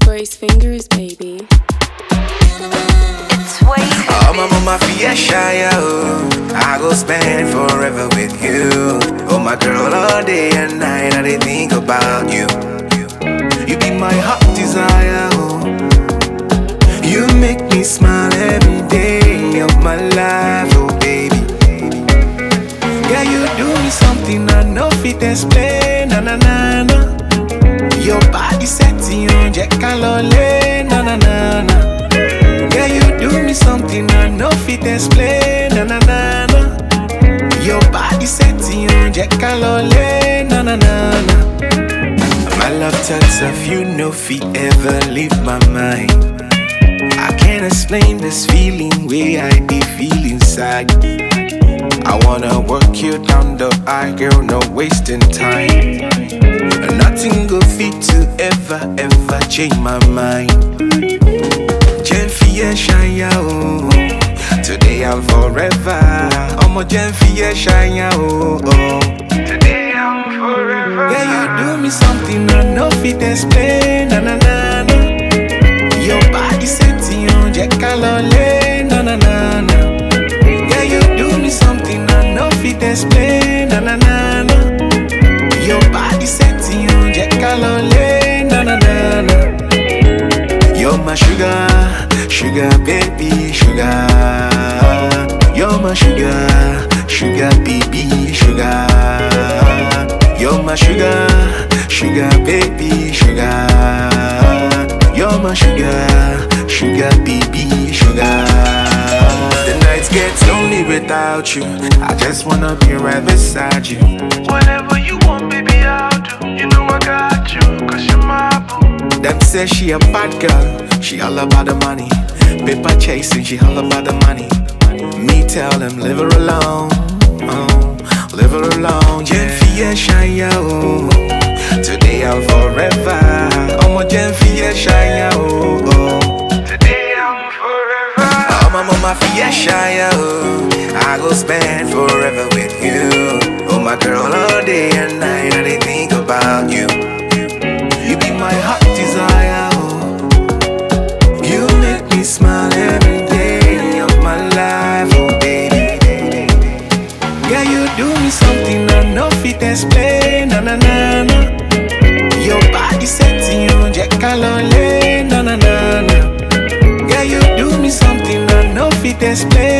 Roy's fingers, baby. It's way too Oh, my mama fia shy, oh. I go spend forever with you. Oh, my girl, all day and night I dey think about you. You be my heart desire, oh. You make me smile every day of my life, oh baby. Yeah, you do me something I no fit explain, na na na na. Your body setting on Jack Calole, na na na na. Yeah, you do me something I no fit explain, na na na na. Your body setting on Jack Calole, na na na na. My love touch of you no fit ever leave my mind. I can't explain this feeling way I be feel inside. I wanna work you down the aisle, girl, no wasting time. Nothing go fit to ever change my mind. Jenfie Shaya, oh. Today I'm forever. I'm a Jenfie Shaya, oh. Today I'm forever. Yeah, you do me something I no fit explain, na na na na. Your body setting on Jack Calole, na na na na. Yeah, you do me something I no fit explain, na na na na. Your body setting on Jack Calole, na na na na. You're my sugar, sugar baby, sugar. You're my sugar, sugar baby, sugar. You're my sugar, sugar baby, sugar. You're my sugar, sugar baby, sugar. The nights get lonely without you. I just wanna be right beside you. Whatever you want, baby, I'll do. You know I got you, cause you're my boo. Them say she a bad girl, she all about the money. Paper chasing, she all about the money. Me tell them, leave her alone, oh, leave her alone. Jenfie Shaya, oh. Today I'm forever. I'm a Jenfie Shaya, oh. Today I'm forever. I'm a mama fia Shaya, oh. I go spend forever with you. Oh my girl, all day and night I dey think about you. You be my heart desire, oh. You make me smile every day of my life, oh baby. Yeah, you do me something I no fit explain, na na na na. Your body setting on Jack Calole, na na na na. Yeah, you do me something I no fit explain.